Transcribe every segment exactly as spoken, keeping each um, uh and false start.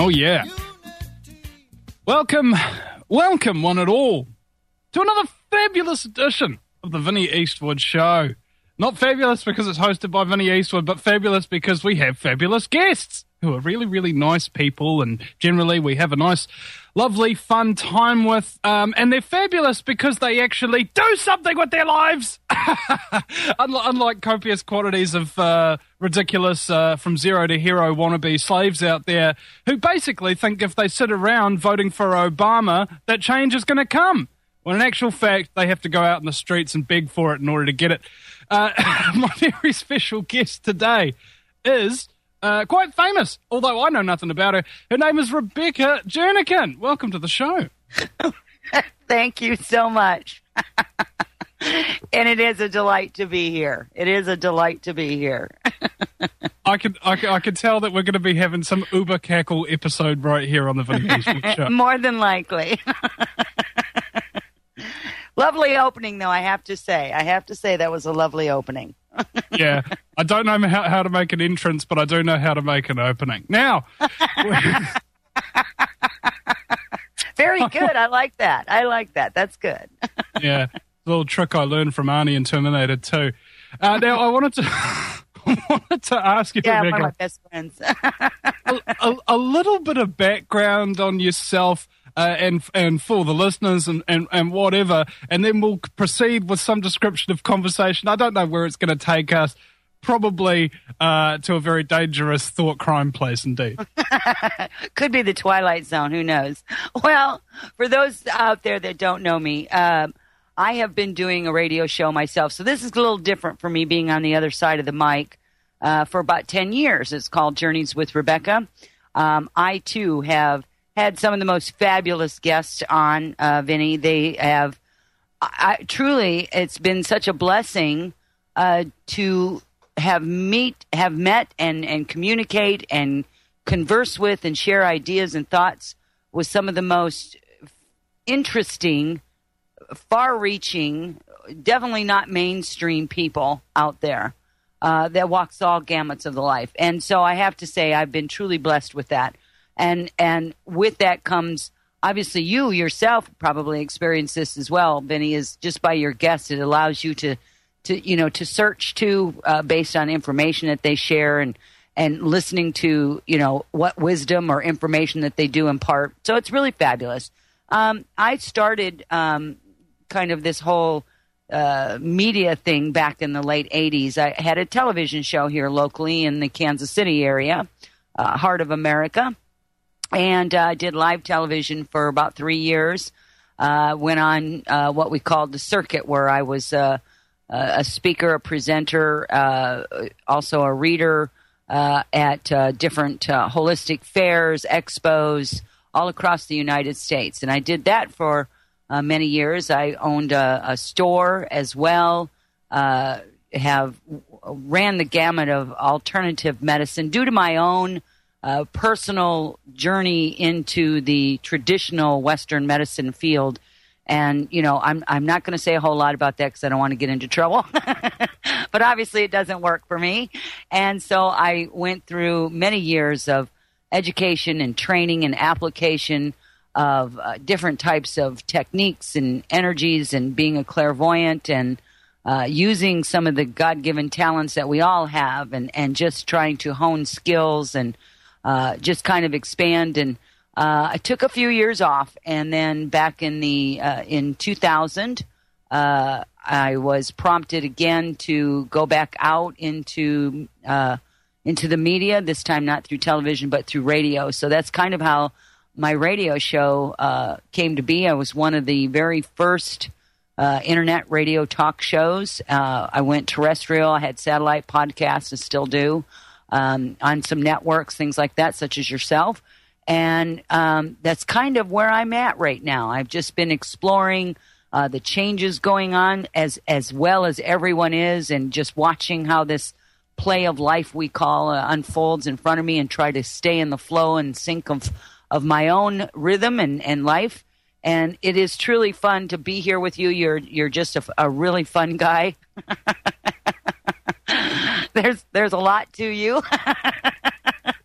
yeah. Welcome, welcome one and all to another fabulous edition of the Vinnie Eastwood Show. Not fabulous because it's hosted by Vinnie Eastwood, but fabulous because we have fabulous guests who are really, really nice people, and generally we have a nice, lovely, fun time with. Um, and they're fabulous because they actually do something with their lives. unlike, unlike copious quantities of uh, ridiculous uh, from zero to hero wannabe slaves out there who basically think if they sit around voting for Obama, that change is going to come. When in actual fact, they have to go out in the streets and beg for it in order to get it. Uh, my very special guest today is uh, quite famous, although I know nothing about her. Her name is Rebecca Jernigan. Welcome to the show. Thank you so much. And it is a delight to be here. It is a delight to be here. I could, I could, I could tell that we're going to be having some uber cackle episode right here on the Vinnie Eastwood Show. More than likely. Lovely opening, though, I have to say. I have to say that was a lovely opening. Yeah. I don't know how, how to make an entrance, but I do know how to make an opening. Now. Very good. I like that. I like that. That's good. Yeah. A little trick I learned from Arnie in Terminator two. Uh, now, I wanted to... I wanted to ask you, yeah, Rebecca, one of my best friends. a, a, a little bit of background on yourself uh, and and for the listeners and, and, and whatever, and then we'll proceed with some description of conversation. I don't know where it's going to take us, probably uh, to a very dangerous thought crime place indeed. Could be the Twilight Zone, who knows? Well, for those out there that don't know me, um, I have been doing a radio show myself, so this is a little different for me being on the other side of the mic uh, for about ten years. It's called Journeys with Rebecca. Um, I, too, have had some of the most fabulous guests on, uh, Vinny. They have, I, I, truly, it's been such a blessing uh, to have meet, have met and, and communicate and converse with and share ideas and thoughts with some of the most interesting, far-reaching, definitely not mainstream people out there uh, that walks all gamuts of the life. And so I have to say I've been truly blessed with that. And and with that comes, obviously you yourself probably experienced this as well, Vinny, is just by your guests, it allows you to, to you know, to search to uh, based on information that they share and, and listening to, you know, what wisdom or information that they do impart. So it's really fabulous. Um, I started... Um, kind of this whole uh, media thing back in the late eighties. I had a television show here locally in the Kansas City area, uh, Heart of America, and I uh, did live television for about three years. Uh, went on uh, what we called the circuit, where I was uh, a speaker, a presenter, uh, also a reader uh, at uh, different uh, holistic fairs, expos, all across the United States. And I did that for Uh, many years. I owned a, a store as well, uh, have ran the gamut of alternative medicine due to my own uh, personal journey into the traditional Western medicine field. And, you know, I'm, I'm not going to say a whole lot about that because I don't want to get into trouble. But obviously it doesn't work for me. And so I went through many years of education and training and application of uh, different types of techniques and energies and being a clairvoyant and uh, using some of the God-given talents that we all have and, and just trying to hone skills and uh, just kind of expand. And uh, I took a few years off, and then back in the uh, in two thousand, uh, I was prompted again to go back out into uh, into the media, this time not through television but through radio. So that's kind of how my radio show uh, came to be. I was one of the very first uh, internet radio talk shows. Uh, I went terrestrial. I had satellite podcasts, and still do, um, on some networks, things like that, such as yourself. And um, that's kind of where I'm at right now. I've just been exploring uh, the changes going on as, as well as everyone is, and just watching how this play of life we call uh, unfolds in front of me, and try to stay in the flow and sync of of my own rhythm and, and life. And it is truly fun to be here with you. You're you're just a, a really fun guy. there's there's a lot to you.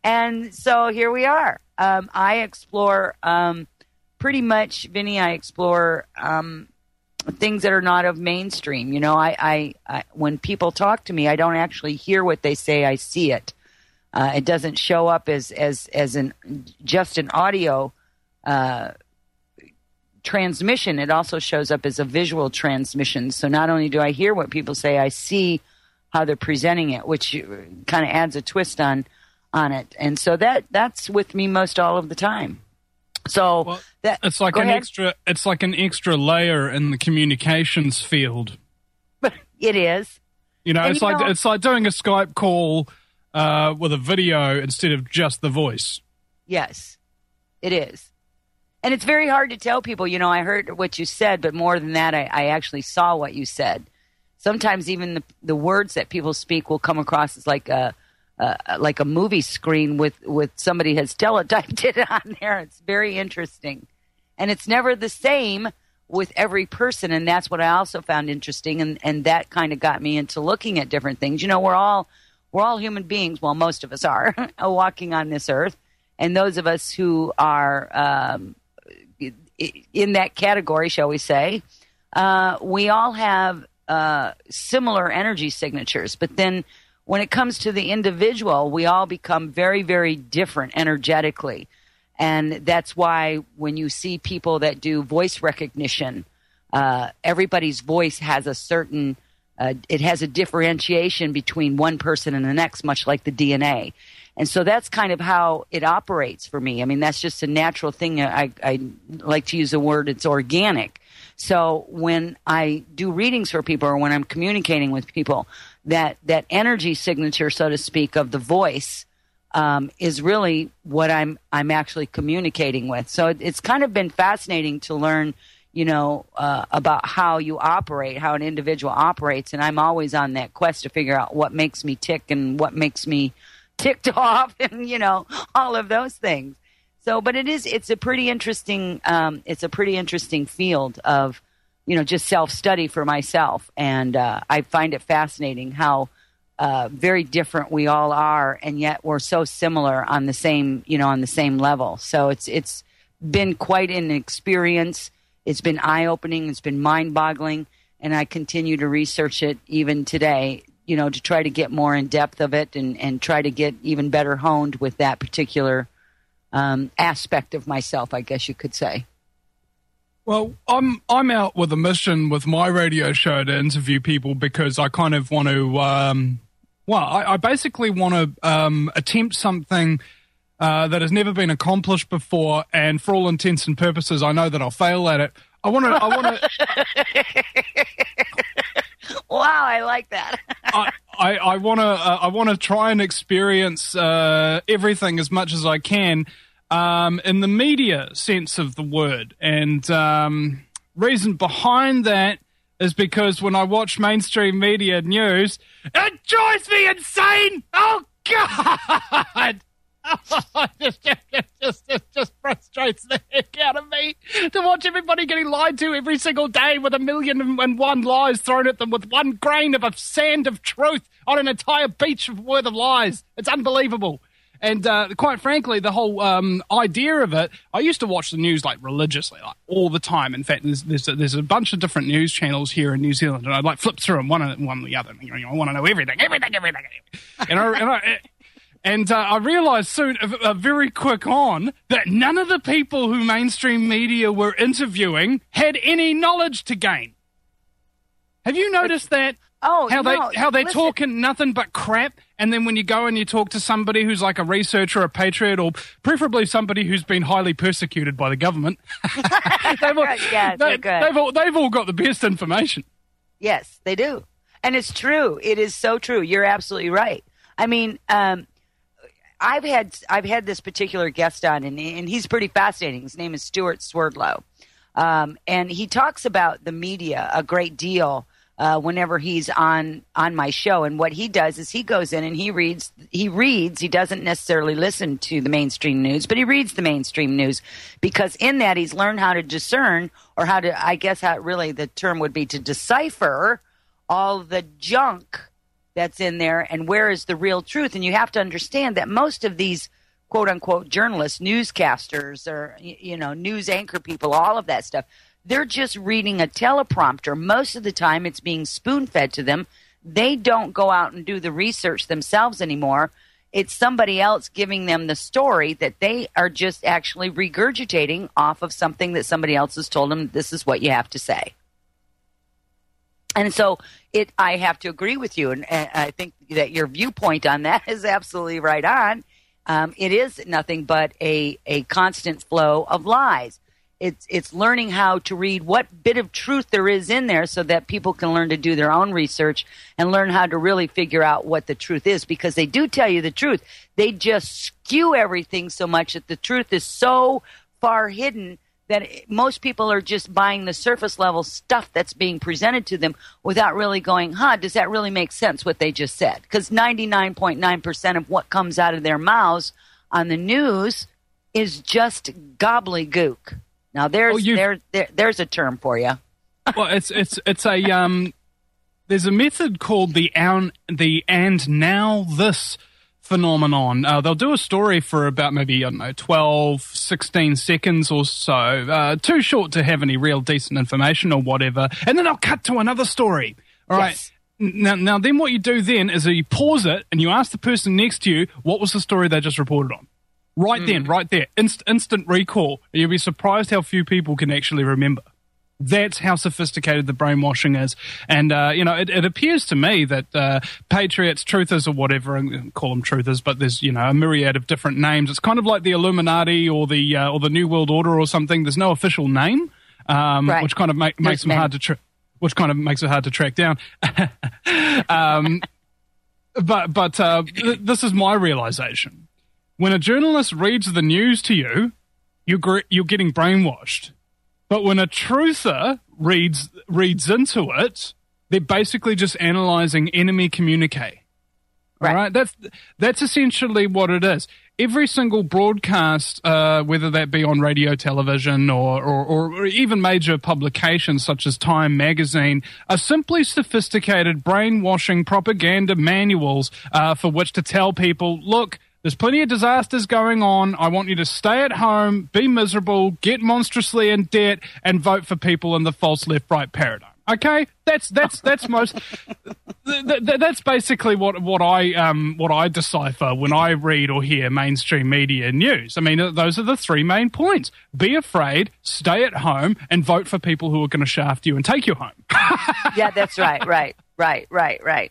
And so here we are. Um, I explore um, pretty much, Vinny, I explore um, things that are not of mainstream. You know, I, I, I when people talk to me, I don't actually hear what they say. I see it. Uh, it doesn't show up as as as an just an audio uh, transmission. It also shows up as a visual transmission. So not only do I hear what people say, I see how they're presenting it, which kind of adds a twist on on it. And so that that's with me most all of the time. So well, that it's like an ahead. extra it's like an extra layer in the communications field. It is. You know, And it's you like know- it's like doing a Skype call uh, with a video instead of just the voice. Yes, it is. And it's very hard to tell people, you know, I heard what you said, but more than that, I, I actually saw what you said. Sometimes even the, the words that people speak will come across as like a, uh, like a movie screen with, with somebody has teletyped it on there. It's very interesting. And it's never the same with every person. And that's what I also found interesting. And, and that kind of got me into looking at different things. You know, we're all, we're all human beings. Well, most of us are walking on this earth. And those of us who are um, in that category, shall we say, uh, we all have uh, similar energy signatures. But then when it comes to the individual, we all become very, very different energetically. And that's why when you see people that do voice recognition, uh, everybody's voice has a certain, uh, it has a differentiation between one person and the next, much like the D N A. And so that's kind of how it operates for me. I mean, that's just a natural thing. I, I like to use the word, it's organic. So when I do readings for people or when I'm communicating with people, that, that energy signature, so to speak, of the voice um, is really what I'm I'm actually communicating with. So it, it's kind of been fascinating to learn, you know, uh, about how you operate, how an individual operates. And I'm always on that quest to figure out what makes me tick and what makes me ticked off and, you know, all of those things. So, but it is, it's a pretty interesting, um, it's a pretty interesting field of, you know, just self-study for myself. And uh, I find it fascinating how uh, very different we all are, and yet we're so similar on the same, you know, on the same level. So it's it's been quite an experience. It's been eye-opening. It's been mind-boggling. And I continue to research it even today, you know, to try to get more in depth of it and, and try to get even better honed with that particular um, aspect of myself, I guess you could say. Well, I'm I'm out with a mission with my radio show to interview people because I kind of want to, um, well, I, I basically want to um, attempt something uh, that has never been accomplished before, and for all intents and purposes, I know that I'll fail at it. I want to. I want to. Wow, I like that. I, I, I want to uh, I want to try and experience uh, everything as much as I can um, in the media sense of the word. And um, reason behind that is because when I watch mainstream media news, it drives me insane. Oh, God. it just, it just, it just frustrates the heck out of me to watch everybody getting lied to every single day with a million and one lies thrown at them with one grain of a sand of truth on an entire beach worth of lies. It's unbelievable. And uh, quite frankly, the whole um, idea of it, I used to watch the news like religiously, like all the time. In fact, there's there's a, there's a bunch of different news channels here in New Zealand, and I'd like flip through them one and one the other. You know, I want to know everything, everything, everything. And I, and I, And uh, I realised soon, uh, uh, very quick on, that none of the people who mainstream media were interviewing had any knowledge to gain. Have you noticed that? Oh, how no, they how they listen. talk in nothing but crap, and then when you go and you talk to somebody who's like a researcher, a patriot, or preferably somebody who's been highly persecuted by the government, they've, all, yeah, they, good. they've all they've all got the best information. Yes, they do, and it's true. It is so true. You're absolutely right. I mean, um, I've had I've had this particular guest on, and, and he's pretty fascinating. His name is Stuart Swerdlow, um, and he talks about the media a great deal uh, whenever he's on on my show. And what he does is he goes in and he reads. He reads. He doesn't necessarily listen to the mainstream news, but he reads the mainstream news because in that he's learned how to discern, or how to, I guess, how really the term would be to decipher all the junk that's in there and where is the real truth. And you have to understand that most of these quote unquote journalists, newscasters, or, you know, news anchor people, all of that stuff, they're just reading a teleprompter. Most of the time it's being spoon fed to them. They don't go out and do the research themselves anymore. It's somebody else giving them the story that they are just actually regurgitating off of something that somebody else has told them, this is what you have to say. And so it, I have to agree with you, and, and I think that your viewpoint on that is absolutely right on. Um, it is nothing but a, a constant flow of lies. It's it's learning how to read what bit of truth there is in there so that people can learn to do their own research and learn how to really figure out what the truth is, because they do tell you the truth. They just skew everything so much that the truth is so far hidden that most people are just buying the surface level stuff that's being presented to them without really going, huh, does that really make sense what they just said? Because ninety-nine point nine percent of what comes out of their mouths on the news is just gobbledygook. Now there's oh, there, there there's a term for you. Well, it's it's it's a um. There's a method called the and the and now this phenomenon. Uh, they'll do a story for about maybe I don't know twelve, sixteen seconds or so, uh, too short to have any real decent information or whatever, and then they'll cut to another story. All yes. right. Now, now then, what you do then is that you pause it and you ask the person next to you, what was the story they just reported on? Right mm. then, right there, Inst- instant recall. You'll be surprised how few people can actually remember. That's how sophisticated the brainwashing is. And, uh, you know, it, it appears to me that uh, patriots, truthers or whatever, and call them truthers, but there's, you know, a myriad of different names. It's kind of like the Illuminati or the uh, or the New World Order or something. There's no official name, um, right. which kind of make, makes them hard to tra- which kind of makes it hard to track down. um, but but uh, th- this is my realization. When a journalist reads the news to you, you're, gr- you're getting brainwashed. But when a truther reads reads into it, they're basically just analyzing enemy communique. Right. All right? That's, that's essentially what it is. Every single broadcast, uh, whether that be on radio, television, or, or, or even major publications such as Time magazine, are simply sophisticated brainwashing propaganda manuals uh, for which to tell people, look, there's plenty of disasters going on. I want you to stay at home, be miserable, get monstrously in debt, and vote for people in the false left-right paradigm. Okay, that's that's that's most. th- th- that's basically what what I um what I decipher when I read or hear mainstream media news. I mean, those are the three main points: be afraid, stay at home, and vote for people who are going to shaft you and take you home. Yeah, that's right, right, right, right, right.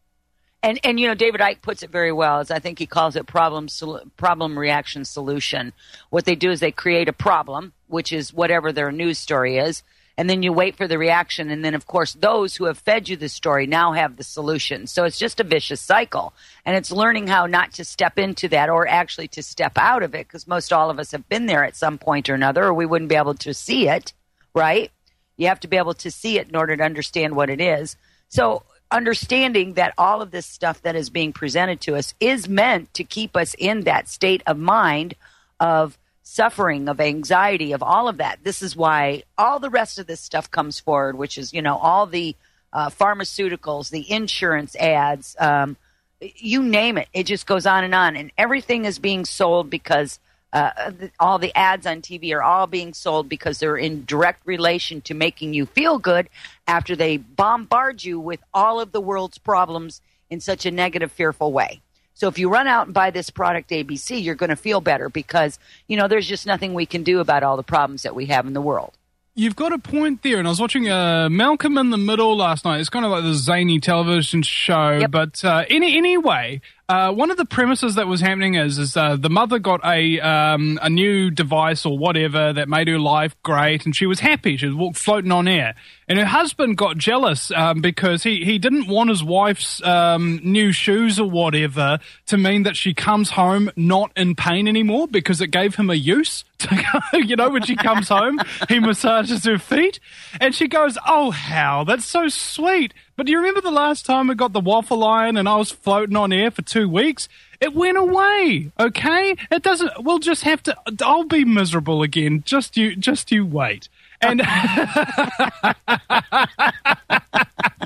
And, and you know, David Icke puts it very well, as I think he calls it problem sol- problem reaction solution. What they do is they create a problem, which is whatever their news story is, and then you wait for the reaction, and then, of course, those who have fed you the story now have the solution. So it's just a vicious cycle, and it's learning how not to step into that or actually to step out of it, because most all of us have been there at some point or another, or we wouldn't be able to see it, right? You have to be able to see it in order to understand what it is. So understanding that all of this stuff that is being presented to us is meant to keep us in that state of mind of suffering, of anxiety, of all of that. This is why all the rest of this stuff comes forward, which is, you know, all the uh, pharmaceuticals, the insurance ads, um, you name it. It just goes on and on. And everything is being sold because uh, all the ads on T V are all being sold because they're in direct relation to making you feel good after they bombard you with all of the world's problems in such a negative, fearful way. So if you run out and buy this product A B C, you're going to feel better because, you know, there's just nothing we can do about all the problems that we have in the world. You've got a point there, and I was watching uh, Malcolm in the Middle last night. It's kind of like the zany television show, yep. but uh, any anyway, uh, one of the premises that was happening is is uh, the mother got a um, a new device or whatever that made her life great, and she was happy. She was walk, floating on air, and her husband got jealous um, because he, he didn't want his wife's um, new shoes or whatever to mean that she comes home not in pain anymore because it gave him a use. You know, when she comes home, he massages her feet, and she goes, "Oh, Hal, that's so sweet. But do you remember the last time I got the waffle iron and I was floating on air for two weeks? It went away, okay? It doesn't, we'll just have to, I'll be miserable again. Just you, just you wait." And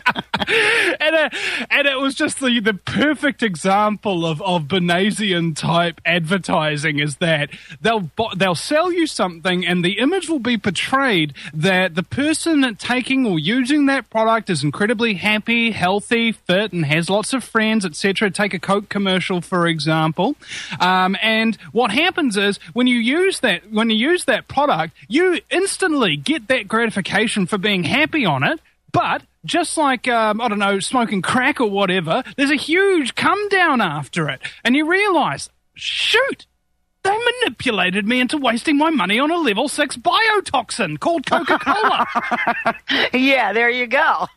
and, it, and it was just the, the perfect example of, of Banasian type advertising is that they'll they'll sell you something and the image will be portrayed that the person taking or using that product is incredibly happy, healthy, fit, and has lots of friends, et cetera. Take a Coke commercial, for example. Um, and what happens is when you use that when you use that product, you instantly get that gratification for being happy on it, but just like, um, I don't know, smoking crack or whatever, there's a huge come down after it. And you realize, shoot, they manipulated me into wasting my money on a level six biotoxin called Coca-Cola. Yeah, there you go.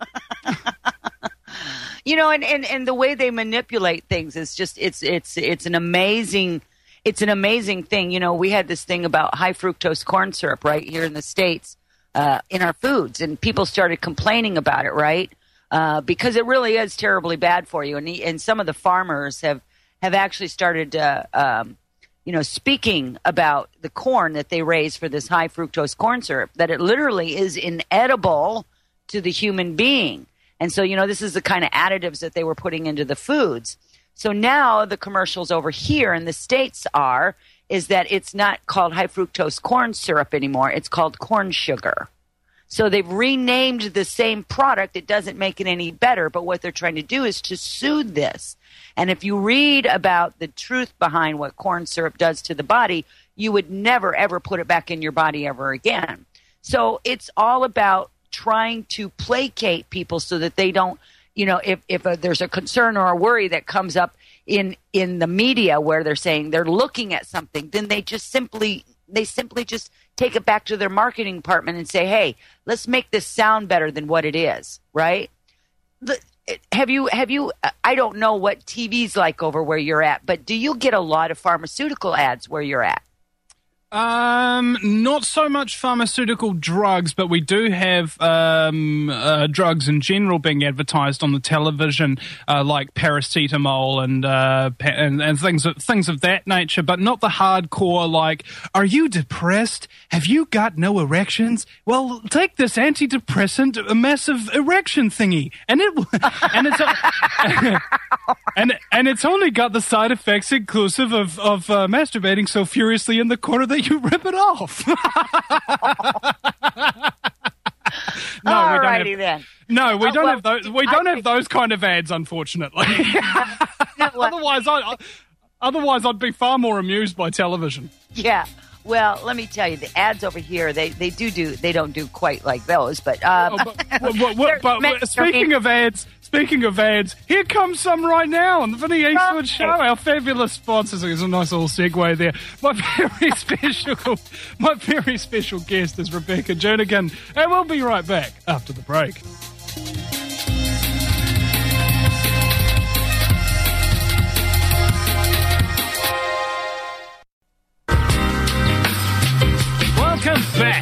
You know, and, and, and the way they manipulate things is just, it's, it's, it's an amazing, it's an amazing thing. You know, we had this thing about high fructose corn syrup right here in the States. Uh, in our foods, and people started complaining about it, right? Uh, because it really is terribly bad for you. And, he, and some of the farmers have, have actually started, uh, um, you know, speaking about the corn that they raise for this high fructose corn syrup, that it literally is inedible to the human being. And so, you know, this is the kind of additives that they were putting into the foods. So now the commercials over here in the States are, is that it's not called high fructose corn syrup anymore. It's called corn sugar. So they've renamed the same product. It doesn't make it any better, but what they're trying to do is to soothe this. And if you read about the truth behind what corn syrup does to the body, you would never, ever put it back in your body ever again. So it's all about trying to placate people so that they don't, you know, if, if a, there's a concern or a worry that comes up in in the media where they're saying they're looking at something, then they just simply they simply just take it back to their marketing department and say, hey, let's make this sound better than what it is, right? Have you have you I don't know what T V's like over where you're at, but do you get a lot of pharmaceutical ads where you're at? Um, not so much pharmaceutical drugs, but we do have um, uh, drugs in general being advertised on the television, uh, like paracetamol and, uh, pa- and and things of, things of that nature. But not the hardcore like, are you depressed? Have you got no erections? Well, take this antidepressant, a massive erection thingy, and it and it's a, and and it's only got the side effects inclusive of of uh, masturbating so furiously in the corner that you rip it off. no, Alrighty we don't have, then. No, we Oh, don't well, have those. We don't I have those kind of ads, unfortunately. No, well, otherwise, I, otherwise, I'd be far more amused by television. yeah. Well, let me tell you, the ads over here, they, they do do, they don't do quite like those, but, um, Oh, but, but, but, but, they're- but speaking of ads, speaking of ads, here comes some right now on the Vinny Eastwood Show. Our fabulous sponsors. There's a nice little segue there. My very special, my very special guest is Rebecca Jernigan, and we'll be right back after the break. Welcome back.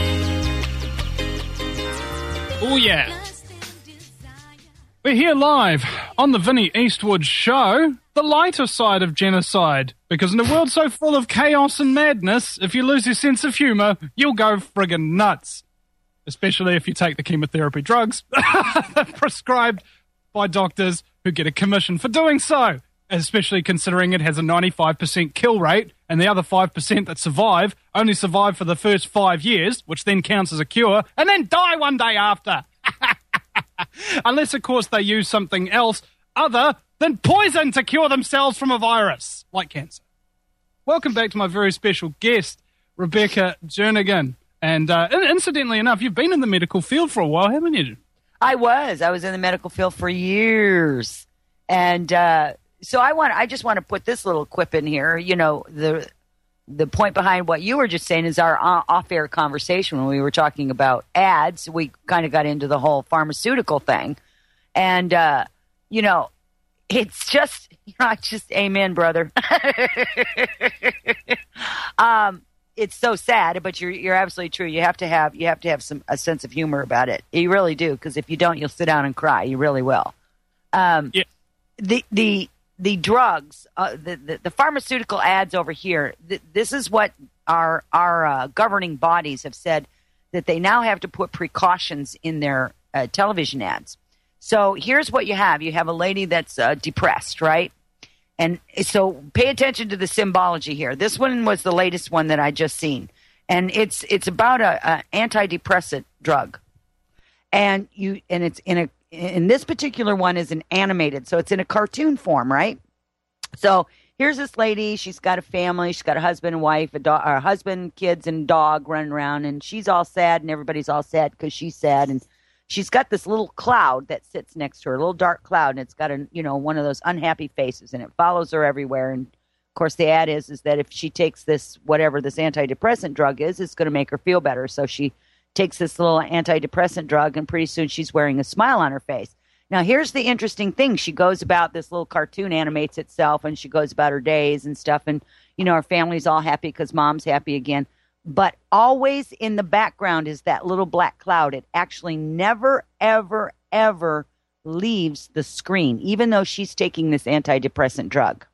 Oh yeah. We're here live on the Vinny Eastwood Show, the lighter side of genocide. Because in a world so full of chaos and madness, if you lose your sense of humour, you'll go friggin' nuts. Especially if you take the chemotherapy drugs prescribed by doctors who get a commission for doing so. Especially considering it has a ninety-five percent kill rate, and the other five percent that survive only survive for the first five years, which then counts as a cure, and then die one day after. Unless, of course, they use something else other than poison to cure themselves from a virus, like cancer. Welcome back to my very special guest, Rebecca Jernigan. And uh, incidentally enough, you've been in the medical field for a while, haven't you? I was. I was in the medical field for years. And uh, so I want. I just want to put this little quip in here. You know, the the point behind what you were just saying is our off-air conversation when we were talking about ads. We kind of got into the whole pharmaceutical thing. And, uh, you know, it's just, you know, I just, amen, brother. um, it's so sad, but you're you're absolutely true. You have to have you have to have some a sense of humor about it. You really do, because if you don't, you'll sit down and cry. You really will. Um, yeah. The the the drugs, uh, the, the the pharmaceutical ads over here. Th- this is what our our uh, governing bodies have said, that they now have to put precautions in their uh, television ads. So here's what you have. You have a lady that's uh, depressed, right? And so pay attention to the symbology here. This one was the latest one that I just seen. And it's it's about a, a antidepressant drug. And you and it's in a in this particular one is an animated, so it's in a cartoon form, right? So here's this lady. She's got a family. She's got a husband and wife, a, dog, a husband, kids, and dog running around. And she's all sad, and everybody's all sad because she's sad. And she's got this little cloud that sits next to her, a little dark cloud, and it's got a you know one of those unhappy faces, and it follows her everywhere. And of course, the ad is is that if she takes this whatever this antidepressant drug is, it's going to make her feel better. So she takes this little antidepressant drug, and pretty soon she's wearing a smile on her face. Now, here's the interesting thing. She goes about, this little cartoon animates itself, and she goes about her days and stuff. And, you know, her family's all happy because mom's happy again. But always in the background is that little black cloud. It actually never, ever, ever leaves the screen, even though she's taking this antidepressant drug.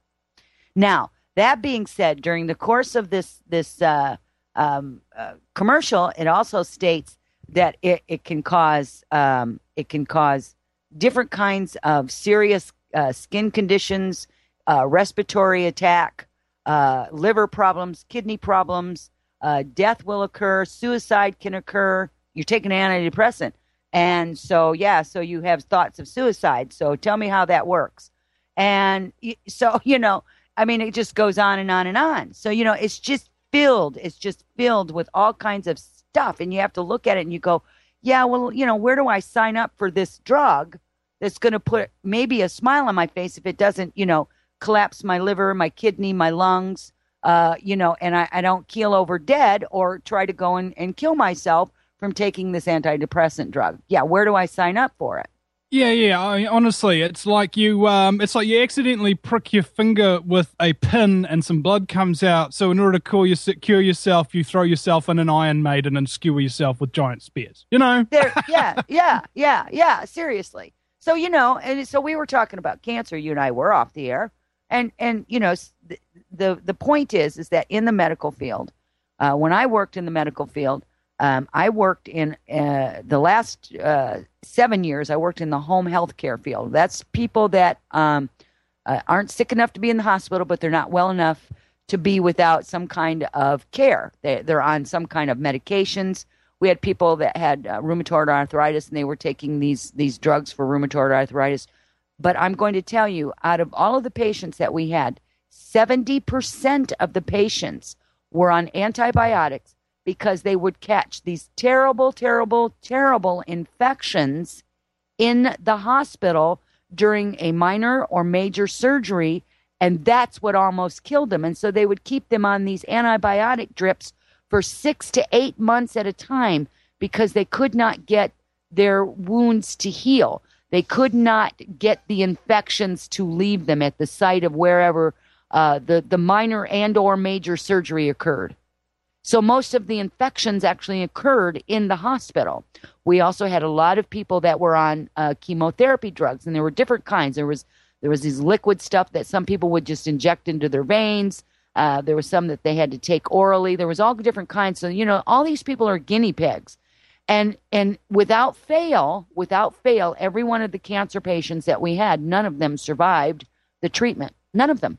Now, that being said, during the course of this this uh, um, uh, commercial, it also states that it, it can cause um, it can cause different kinds of serious uh, skin conditions, uh, respiratory attack, uh, liver problems, kidney problems, uh, death will occur, suicide can occur. You're taking an antidepressant. And so, yeah, so you have thoughts of suicide. So tell me how that works. And so, you know, I mean, it just goes on and on and on. So, you know, it's just filled. It's just filled with all kinds of stuff. And you have to look at it and you go, yeah, well, you know, where do I sign up for this drug that's going to put maybe a smile on my face if it doesn't, you know, collapse my liver, my kidney, my lungs, uh, you know, and I, I don't keel over dead or try to go and, and kill myself from taking this antidepressant drug. Yeah, where do I sign up for it? Yeah, yeah. I, honestly, it's like you, um, it's like you accidentally prick your finger with a pin and some blood comes out. So in order to cure, your, cure yourself, you throw yourself in an Iron Maiden and skewer yourself with giant spears. You know? There, yeah, yeah, yeah, yeah. Seriously. So you know, and so we were talking about cancer. You and I were off the air, and and you know, the the, the point is is that in the medical field, uh, when I worked in the medical field. Um, I worked in uh, the last uh, seven years. I worked in the home health care field. That's people that um, uh, aren't sick enough to be in the hospital, but they're not well enough to be without some kind of care. They, they're on some kind of medications. We had people that had uh, rheumatoid arthritis, and they were taking these these drugs for rheumatoid arthritis. But I'm going to tell you, out of all of the patients that we had, seventy percent of the patients were on antibiotics because they would catch these terrible, terrible, terrible infections in the hospital during a minor or major surgery, and that's what almost killed them. And so they would keep them on these antibiotic drips for six to eight months at a time because they could not get their wounds to heal. They could not get the infections to leave them at the site of wherever uh, the, the minor and or major surgery occurred. So most of the infections actually occurred in the hospital. We also had a lot of people that were on uh, chemotherapy drugs, and there were different kinds. There was there was these liquid stuff that some people would just inject into their veins. Uh, there was some that they had to take orally. There was all different kinds. So, you know, all these people are guinea pigs. And and without fail, without fail, every one of the cancer patients that we had, none of them survived the treatment. None of them.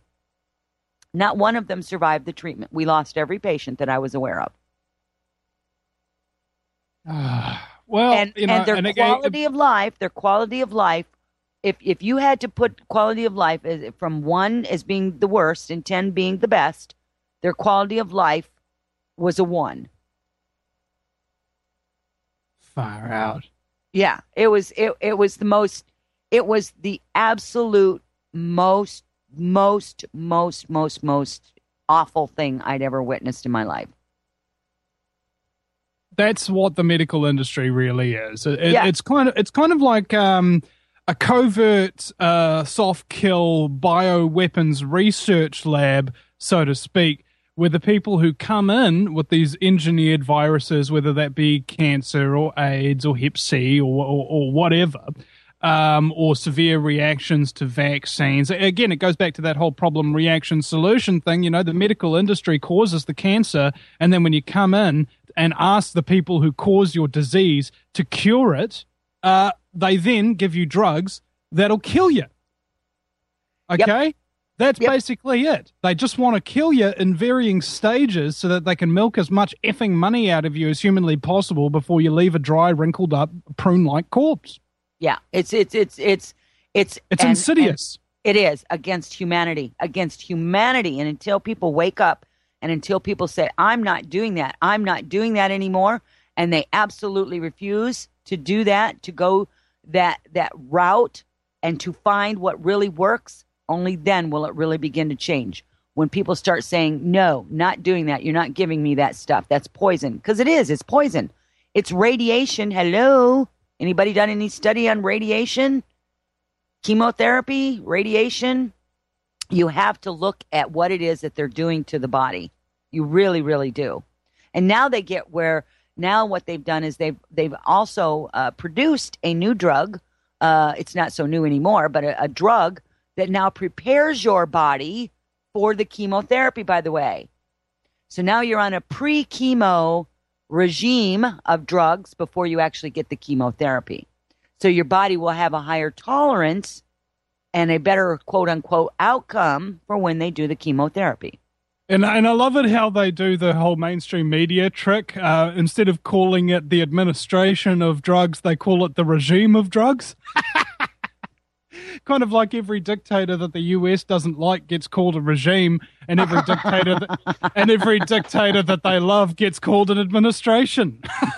Not one of them survived the treatment. We lost every patient that I was aware of. Uh, well, and, you know, and their and again, quality of life, their quality of life, if if you had to put quality of life as, from one as being the worst and ten being the best, their quality of life was a one. Far out. Yeah, it was. It it was the most. It was the absolute most. most, most, most, most awful thing I'd ever witnessed in my life. That's what the medical industry really is. It, yeah. It's kind of it's kind of like um, a covert uh, soft kill bioweapons research lab, so to speak, where the people who come in with these engineered viruses, whether that be cancer or AIDS or Hep C or or, or whatever. Um, or severe reactions to vaccines. Again, it goes back to that whole problem, reaction, solution thing. You know, the medical industry causes the cancer, and then when you come in and ask the people who cause your disease to cure it, uh, they then give you drugs that'll kill you. Okay? Yep. That's yep. basically it. They just want to kill you in varying stages so that they can milk as much effing money out of you as humanly possible before you leave a dry, wrinkled up, prune-like corpse. Yeah, it's it's it's it's it's it's and, insidious. And it is against humanity, against humanity. And until people wake up, and until people say, "I'm not doing that. I'm not doing that anymore," and they absolutely refuse to do that, to go that that route, and to find what really works. Only then will it really begin to change. When people start saying, no, not doing that. You're not giving me that stuff. That's poison. Because it is. It's poison. It's radiation. Hello? Anybody done any study on radiation? Chemotherapy? Radiation? You have to look at what it is that they're doing to the body. You really, really do. And now they get where, now what they've done is they've, they've also uh, produced a new drug. Uh, it's not so new anymore, but a, a drug that now prepares your body for the chemotherapy, by the way. So now you're on a pre-chemo regime of drugs before you actually get the chemotherapy. So your body will have a higher tolerance and a better quote-unquote outcome for when they do the chemotherapy. And, and I love it how they do the whole mainstream media trick. Uh, instead of calling it the administration of drugs, they call it the regime of drugs. Kind of like every dictator that the U S doesn't like gets called a regime, and every dictator that, and every dictator that they love gets called an administration.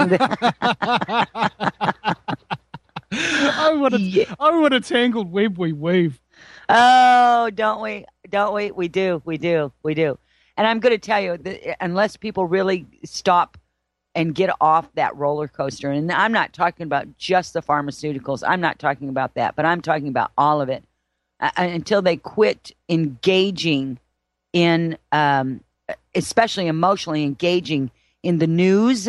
oh, what a yeah. oh, what a tangled web we weave. Oh, don't we? Don't we? We do. We do. We do. And I'm going to tell you that unless people really stop and get off that roller coaster. And I'm not talking about just the pharmaceuticals. I'm not talking about that, but I'm talking about all of it. Uh, until they quit engaging in, um, especially emotionally engaging in the news,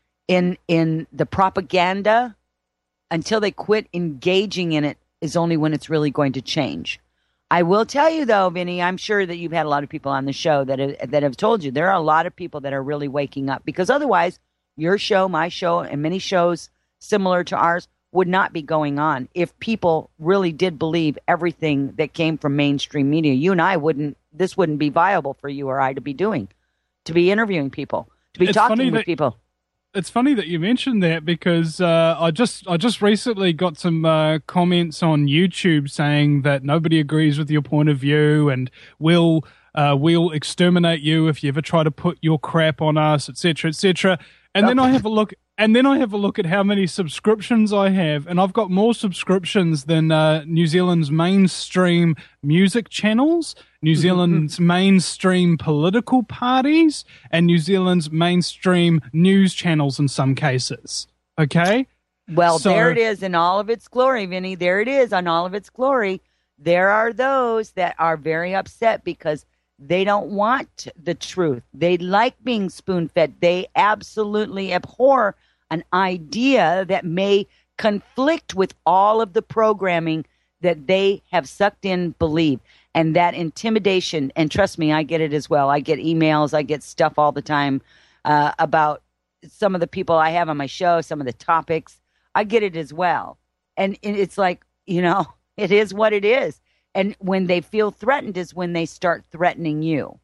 in in the propaganda, until they quit engaging in it is only when it's really going to change. I will tell you, though, Vinny, I'm sure that you've had a lot of people on the show that have, that have told you there are a lot of people that are really waking up, because otherwise your show, my show, and many shows similar to ours would not be going on if people really did believe everything that came from mainstream media. You and I wouldn't, this wouldn't be viable for you or I to be doing, to be interviewing people, to be it's talking with that, people. It's funny that you mentioned that, because uh, I just I just recently got some uh, comments on YouTube saying that nobody agrees with your point of view, and we'll uh, we'll exterminate you if you ever try to put your crap on us, et cetera, et cetera. And oh. then I have a look, and then I have a look at how many subscriptions I have, and I've got more subscriptions than uh, New Zealand's mainstream music channels, New Zealand's mainstream political parties, and New Zealand's mainstream news channels in some cases. Okay? Well, so, there it is in all of its glory, Vinny. There it is on all of its glory. There are those that are very upset because they don't want the truth. They like being spoon-fed. They absolutely abhor an idea that may conflict with all of the programming that they have sucked in, believe. And that intimidation, and trust me, I get it as well. I get emails, I get stuff all the time uh, about some of the people I have on my show, some of the topics. I get it as well. And it's like, you know, it is what it is. And when they feel threatened is when they start threatening you.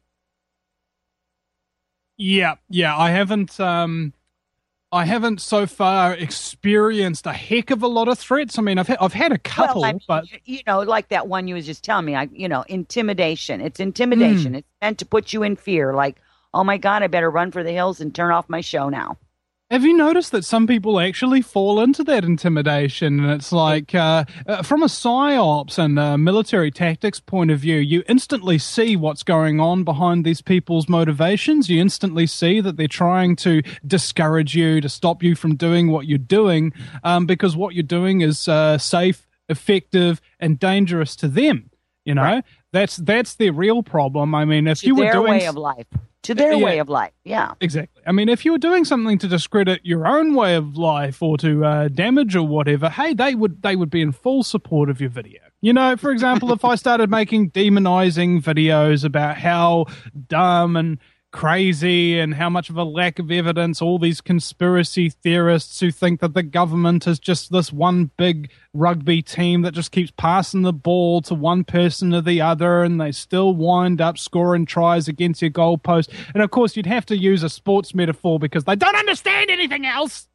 Yeah, yeah. I haven't, um, I haven't so far experienced a heck of a lot of threats. I mean, I've had, I've had a couple, well, I mean, but you know, like that one you was just telling me. I, you know, intimidation. It's intimidation. Mm. It's meant to put you in fear. Like, oh my God, I better run for the hills and turn off my show now. Have you noticed that some people actually fall into that intimidation? And it's like, uh, uh, from a psyops and uh, military tactics point of view, you instantly see what's going on behind these people's motivations. You instantly see that they're trying to discourage you, to stop you from doing what you're doing, um, because what you're doing is uh, safe, effective, and dangerous to them. You know, right. that's that's their real problem. I mean, if to you were their doing way of life. To their yeah, way of life, yeah. Exactly. I mean, if you were doing something to discredit your own way of life or to uh, damage or whatever, hey, they would they would be in full support of your video. You know, for example, if I started making demonizing videos about how dumb and crazy and how much of a lack of evidence, all these conspiracy theorists who think that the government is just this one big rugby team that just keeps passing the ball to one person or the other, and they still wind up scoring tries against your goalpost. And of course, you'd have to use a sports metaphor because they don't understand anything else.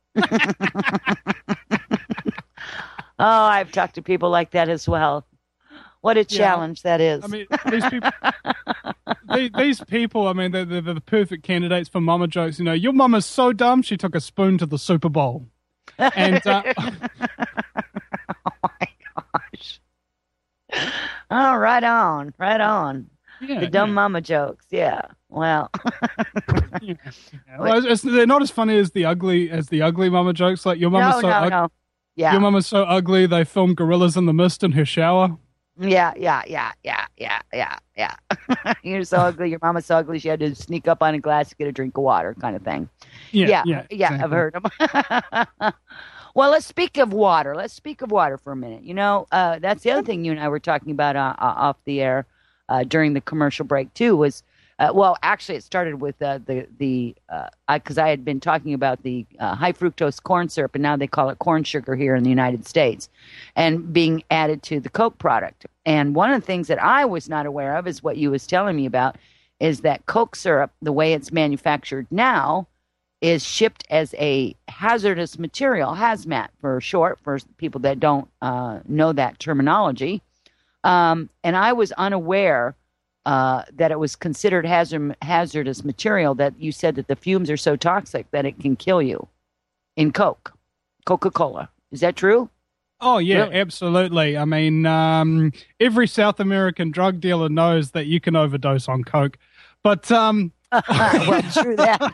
Oh, I've talked to people like that as well. What a challenge yeah. that is. I mean, these people, these, these people, I mean, they're, they're the perfect candidates for mama jokes. You know, your mama's so dumb, she took a spoon to the Super Bowl. And, uh, oh, my gosh. Oh, right on, right on. Yeah, the dumb yeah. mama jokes, yeah. Well, yeah. well it's, it's, they're not as funny as the ugly as the ugly mama jokes. Like your mama's no, so no, ugly. No. Yeah. Your mama's so ugly. They filmed Gorillas in the Mist in her shower. Yeah, yeah, yeah, yeah, yeah, yeah, yeah. You're so ugly. Your mama's so ugly. She had to sneak up on a glass to get a drink of water, kind of thing. Yeah, yeah, yeah. yeah exactly. I've heard them. Well, let's speak of water. Let's speak of water for a minute. You know, uh, that's the other thing you and I were talking about uh, uh, off the air uh, during the commercial break too. Was uh, well, actually, it started with uh, the the because uh, I, I had been talking about the uh, high fructose corn syrup, and now they call it corn sugar here in the United States, and being added to the Coke product. And one of the things that I was not aware of is what you was telling me about is that Coke syrup, the way it's manufactured now, is shipped as a hazardous material, hazmat for short, for people that don't uh, know that terminology. Um, and I was unaware uh, that it was considered hazard, hazardous material, that you said that the fumes are so toxic that it can kill you in Coke, Coca-Cola. Is that true? Oh, yeah, really? Absolutely. I mean, um, every South American drug dealer knows that you can overdose on Coke. But... Um, well, true that.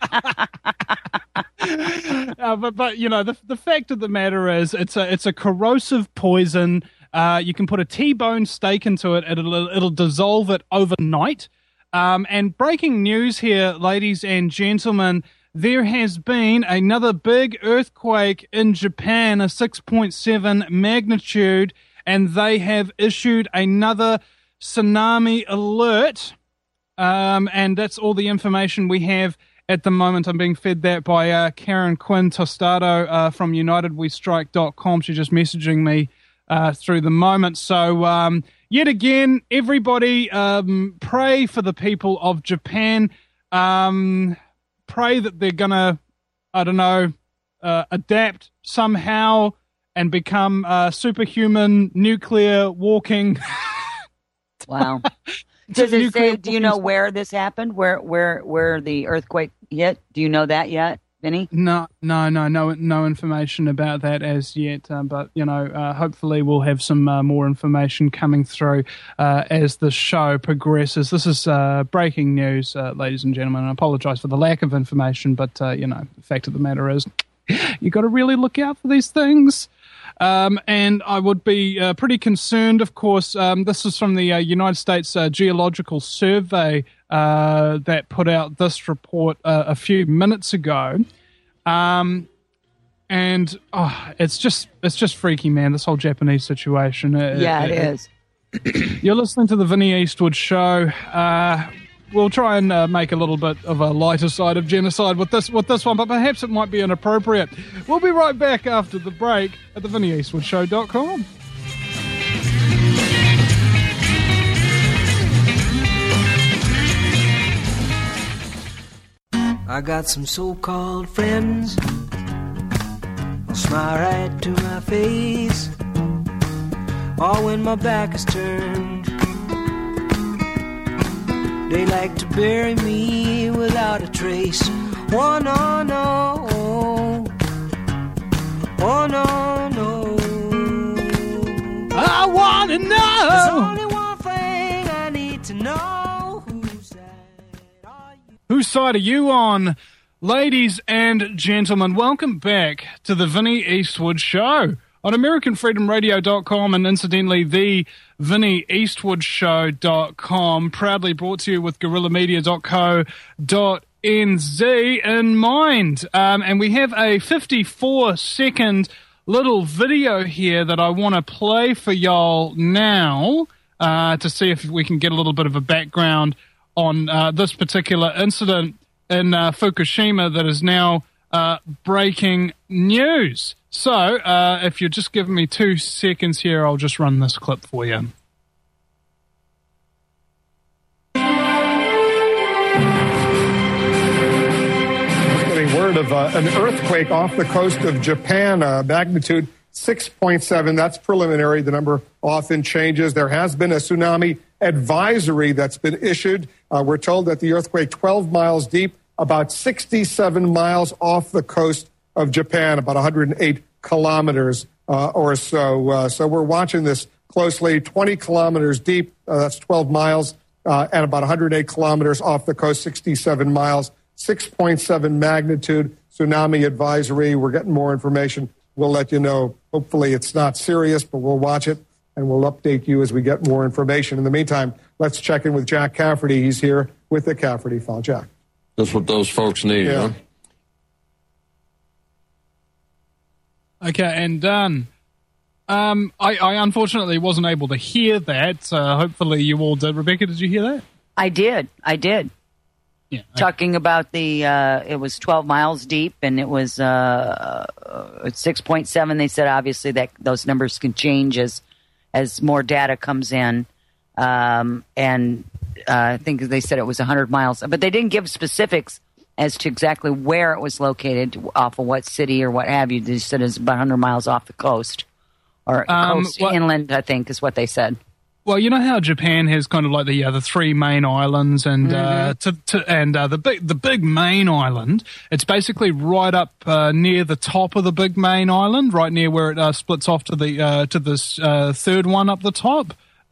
uh, but, but, you know, the the fact of the matter is it's a, it's a corrosive poison. Uh, you can put a T-bone steak into it. It'll, it'll dissolve it overnight. Um, and breaking news here, ladies and gentlemen, there has been another big earthquake in Japan, a six point seven magnitude, and they have issued another tsunami alert. Um, and that's all the information we have at the moment. I'm being fed that by uh, Karen Quinn Tostado uh, from United We Strike dot com. She's just messaging me uh, through the moment. So, um, yet again, everybody um, pray for the people of Japan. Um, pray that they're going to, I don't know, uh, adapt somehow and become uh, superhuman, nuclear walking. Wow. Does it say, do you know where this happened? Where where where the earthquake hit? Do you know that yet, Vinny? No, no, no, no, no information about that as yet. Uh, but, you know, uh, hopefully we'll have some uh, more information coming through uh, as the show progresses. This is uh, breaking news, uh, ladies and gentlemen. I apologize for the lack of information, but, uh, you know, the fact of the matter is you got to really look out for these things. Um, and I would be uh, pretty concerned, of course. Um, this is from the uh, United States uh, Geological Survey uh, that put out this report uh, a few minutes ago. Um, and oh, it's just it's just freaky, man, this whole Japanese situation. It, yeah, it, it is. You're listening to the Vinny Eastwood Show. Uh, we'll try and uh, make a little bit of a lighter side of genocide with this with this one, but perhaps it might be inappropriate. We'll be right back after the break at the vinny eastwood show dot com. I got some so-called friends, they'll smile right to my face, all when my back is turned. They like to bury me without a trace. Oh no, no, oh no, no. I want to know. There's only one thing I need to know. Whose side are you? Whose side are you on? Ladies and gentlemen, welcome back to the Vinny Eastwood Show on American Freedom Radio dot com and incidentally the Vinny Eastwood Show dot com, proudly brought to you with Guerrilla Media dot co dot n z in mind. Um, and we have a fifty-four second little video here that I want to play for y'all now uh, to see if we can get a little bit of a background on uh, this particular incident in uh, Fukushima that is now uh, breaking news. So, uh, if you're just giving me two seconds here, I'll just run this clip for you. Word of uh, an earthquake off the coast of Japan, uh, magnitude six point seven. That's preliminary. The number often changes. There has been a tsunami advisory that's been issued. Uh, we're told that the earthquake twelve miles deep, about sixty-seven miles off the coast of Japan, about one hundred eight kilometers uh, or so. Uh, so we're watching this closely. twenty kilometers deep, uh, that's twelve miles, uh, and about one hundred eight kilometers off the coast, sixty-seven miles. six point seven magnitude tsunami advisory. We're getting more information. We'll let you know. Hopefully it's not serious, but we'll watch it and we'll update you as we get more information. In the meantime, let's check in with Jack Cafferty. He's here with the Cafferty File. Jack. That's what those folks need, yeah. huh? Okay, and done. Um, I, I unfortunately wasn't able to hear that. Uh, hopefully you all did. Rebecca, did you hear that? I did. I did. Yeah, okay. Talking about the, uh, it was twelve miles deep and it was uh, uh, six point seven. They said obviously that those numbers can change as as more data comes in. Um, and uh, I think they said it was one hundred miles. But they didn't give specifics as to exactly where it was located, off of what city or what have you. They said it's about one hundred miles off the coast. Or Um, coast, what- inland, I think, is what they said. Well, you know how Japan has kind of like the uh, the three main islands, and Mm-hmm. uh, to, to and uh, the big the big main island. It's basically right up uh, near the top of the big main island, right near where it uh, splits off to the uh, to this uh, third one up the top,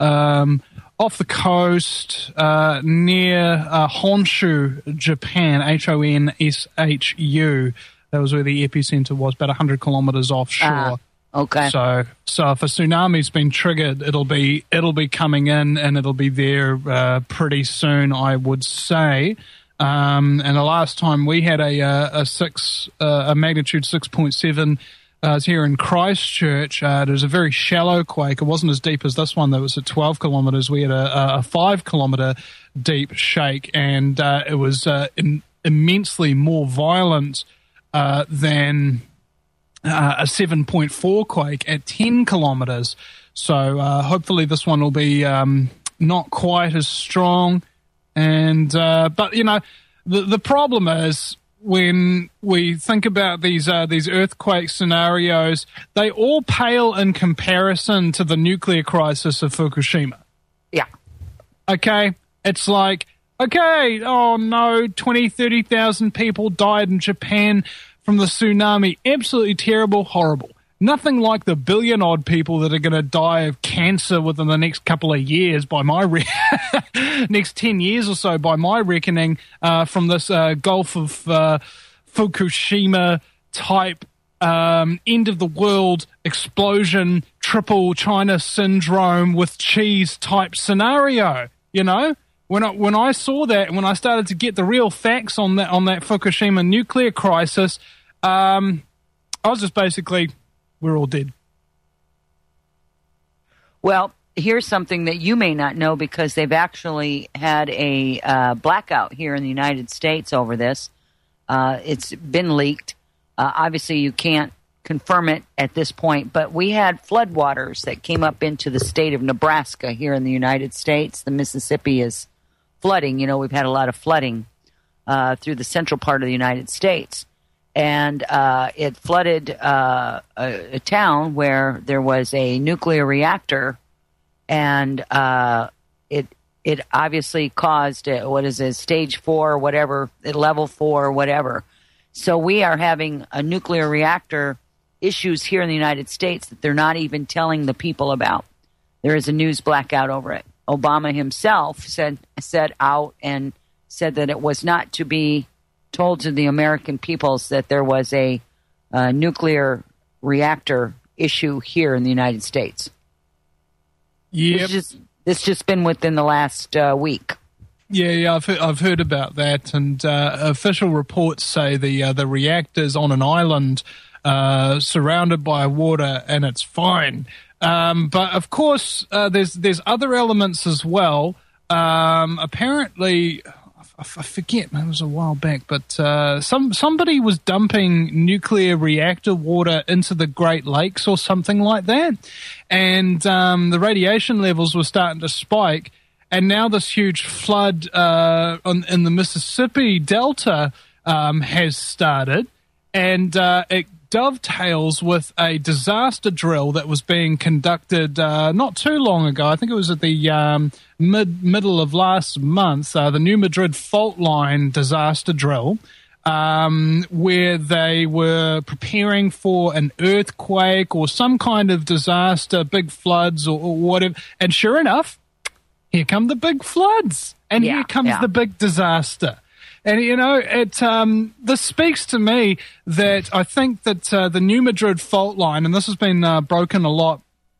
um, off the coast uh, near uh, Honshu, Japan. H O N S H U. That was where the epicenter was, about a hundred kilometers offshore. Ah. Okay. So, so if a tsunami's been triggered, it'll be it'll be coming in and it'll be there uh, pretty soon, I would say. Um, and the last time we had a a, a six uh, a magnitude six point seven uh, was here in Christchurch. Uh, it was a very shallow quake. It wasn't as deep as this one. That was at twelve kilometres. We had a, a five kilometre deep shake, and uh, it was uh, in, immensely more violent uh, than. Uh, a seven point four quake at ten kilometres. So uh, hopefully this one will be um, not quite as strong. And uh, but you know the the problem is when we think about these uh, these earthquake scenarios, they all pale in comparison to the nuclear crisis of Fukushima. Yeah. Okay, it's like okay, oh no, twenty, thirty thousand people died in Japan from the tsunami. Absolutely terrible, horrible. Nothing like the billion odd people that are going to die of cancer within the next couple of years by my re- next ten years or so by my reckoning uh, from this uh, Gulf of uh, Fukushima type um, end of the world explosion, triple China syndrome with cheese type scenario. You know, when I when I saw that, when I started to get the real facts on that on that Fukushima nuclear crisis, um, I was just basically, we're all dead. Well, here's something that you may not know because they've actually had a uh, blackout here in the United States over this. Uh, it's been leaked. Uh, obviously, you can't confirm it at this point, but we had floodwaters that came up into the state of Nebraska here in the United States. The Mississippi is flooding. You know, we've had a lot of flooding uh, through the central part of the United States. And uh, it flooded uh, a, a town where there was a nuclear reactor, and uh, it it obviously caused a, what is it, stage four or whatever, level four or whatever. So we are having a nuclear reactor issues here in the United States that they're not even telling the people about. There is a news blackout over it. Obama himself said said out and said that it was not to be told to the American peoples that there was a, a nuclear reactor issue here in the United States. Yeah, This just this just been within the last uh, week. yeah, yeah. I've heard, I've heard about that, and uh, official reports say the uh, the reactor's on an island uh, surrounded by water, and it's fine. Um, but of course, uh, there's there's other elements as well. um, apparently, I forget, it was a while back, but uh, some somebody was dumping nuclear reactor water into the Great Lakes or something like that, and um, the radiation levels were starting to spike, and now this huge flood uh, on, in the Mississippi Delta um, has started, and uh, it dovetails with a disaster drill that was being conducted uh, not too long ago. I think it was at the um, mid middle of last month, uh, the New Madrid fault line disaster drill, um, where they were preparing for an earthquake or some kind of disaster, big floods or, or whatever. And sure enough, here come the big floods, and yeah, here comes yeah. the big disaster. And, you know, it um, this speaks to me that I think that uh, the New Madrid fault line, and this has been uh, broken a lot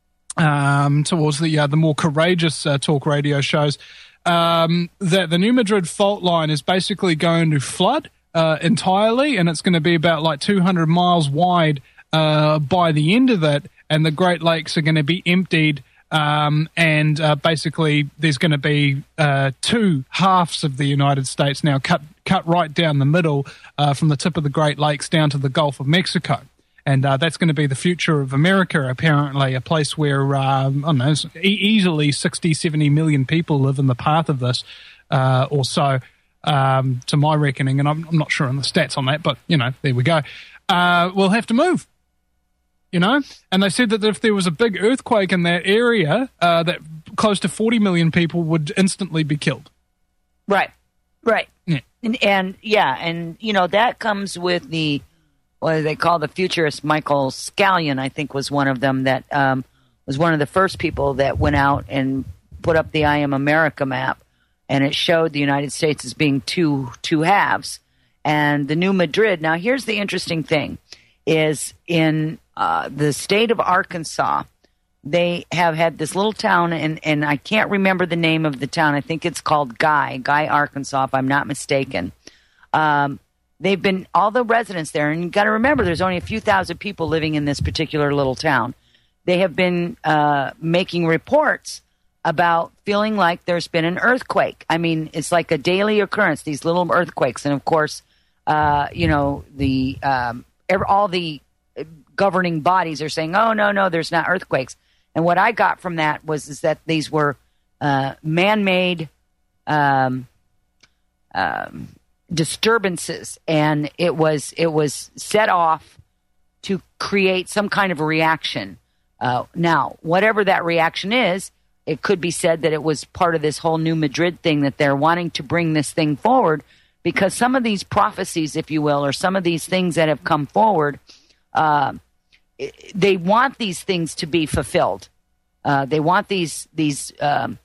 um, towards the uh, the more courageous uh, talk radio shows, um, that the New Madrid fault line is basically going to flood uh, entirely, and it's going to be about like two hundred miles wide uh, by the end of it, and the Great Lakes are going to be emptied. Um, and uh, basically, there's going to be uh, two halves of the United States now cut cut right down the middle uh, from the tip of the Great Lakes down to the Gulf of Mexico. And uh, that's going to be the future of America, apparently, a place where, um, I don't know, e- easily sixty, seventy million people live in the path of this uh, or so, um, to my reckoning. And I'm, I'm not sure on the stats on that, but, you know, there we go. Uh, we'll have to move. You know, and they said that if there was a big earthquake in that area, uh, that close to forty million people would instantly be killed. Right, right. Yeah. And, and yeah, and, you know, that comes with the, what do they call the futurist, Michael Scallion, I think was one of them that um, was one of the first people that went out and put up the I Am America map, and it showed the United States as being two two halves. And the New Madrid, now here's the interesting thing, is in uh, the state of Arkansas, they have had this little town, and, and I can't remember the name of the town. I think it's called Guy, Guy, Arkansas, if I'm not mistaken. Um, they've been, all the residents there, and you've got to remember there's only a few thousand people living in this particular little town. They have been uh, making reports about feeling like there's been an earthquake. I mean, it's like a daily occurrence, these little earthquakes. And, of course, uh, you know, the um, all the governing bodies are saying, oh, no, no, there's not earthquakes. And what I got from that was is that these were uh, man-made um, um, disturbances, and it was it was set off to create some kind of a reaction. Uh, now, whatever that reaction is, it could be said that it was part of this whole New Madrid thing, that they're wanting to bring this thing forward, because some of these prophecies, if you will, or some of these things that have come forward, uh, they want these things to be fulfilled. Uh, they want these these um,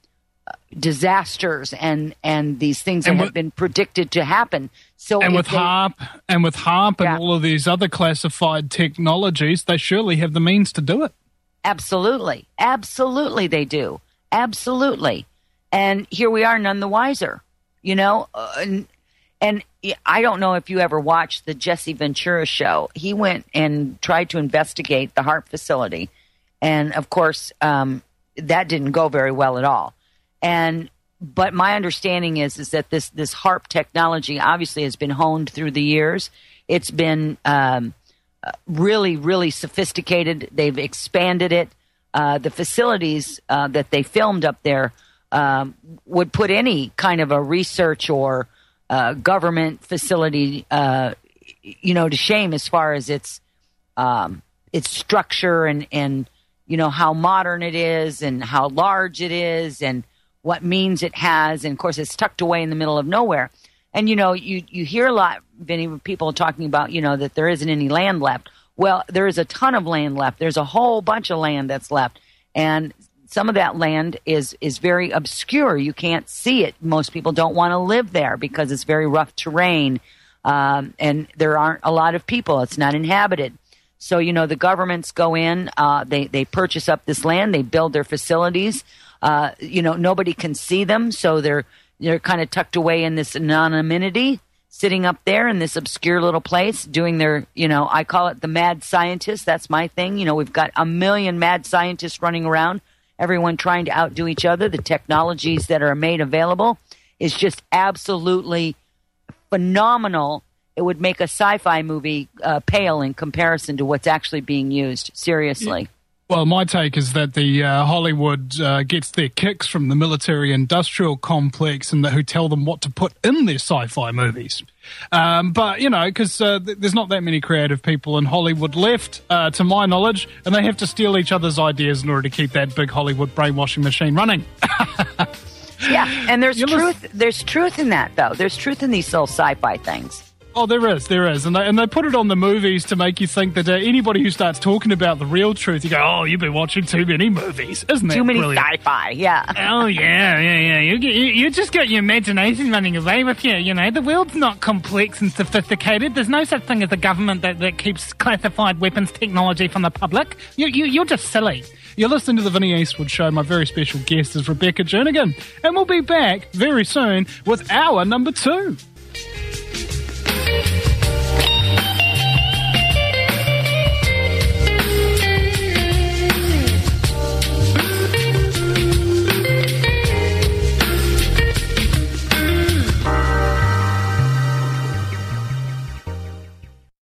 disasters and and these things that and with, have been predicted to happen. So, and with they, HAARP and with HAARP yeah. and all of these other classified technologies, they surely have the means to do it. Absolutely, absolutely, they do. Absolutely, and here we are, none the wiser. You know, uh, and, and I don't know if you ever watched the Jesse Ventura show. He went and tried to investigate the HAARP facility. And, of course, um, that didn't go very well at all. And but my understanding is is that this, this HAARP technology obviously has been honed through the years. It's been um, really, really sophisticated. They've expanded it. Uh, the facilities uh, that they filmed up there um, would put any kind of a research or uh, government facility, uh, you know, to shame as far as its um, its structure and and you know, how modern it is and how large it is and what means it has. And, of course, it's tucked away in the middle of nowhere. And, you know, you, you hear a lot, Vinny, people talking about, you know, that there isn't any land left. Well, there is a ton of land left. There's a whole bunch of land that's left. And some of that land is, is very obscure. You can't see it. Most people don't want to live there because it's very rough terrain. Um, and there aren't a lot of people. It's not inhabited. So, you know, the governments go in, uh, they, they purchase up this land, they build their facilities. Uh, you know, nobody can see them, so they're they're kind of tucked away in this anonymity, sitting up there in this obscure little place, doing their, you know, I call it the mad scientist. That's my thing. You know, we've got a million mad scientists running around, everyone trying to outdo each other, the technologies that are made available is just absolutely phenomenal. It would make a sci-fi movie uh, pale in comparison to what's actually being used. Seriously. Well, my take is that the uh, Hollywood uh, gets their kicks from the military-industrial complex and the, who tell them what to put in their sci-fi movies. Um, but, you know, because uh, th- there's not that many creative people in Hollywood left, uh, to my knowledge, and they have to steal each other's ideas in order to keep that big Hollywood brainwashing machine running. Yeah, and there's You're truth. lis- There's truth in that, though. There's truth in these little sci-fi things. Oh, there is, there is. And they, and they put it on the movies to make you think that uh, anybody who starts talking about the real truth, you go, oh, you've been watching too many movies. Isn't that Too many brilliant? sci-fi, yeah. Oh, yeah, yeah, yeah. You, you, you just got your imagination running away with you, you know. The world's not complex and sophisticated. There's no such thing as a government that, that keeps classified weapons technology from the public. You, you, you're just silly. You're listening to the Vinnie Eastwood Show. My very special guest is Rebecca Jernigan. And we'll be back very soon with hour number two.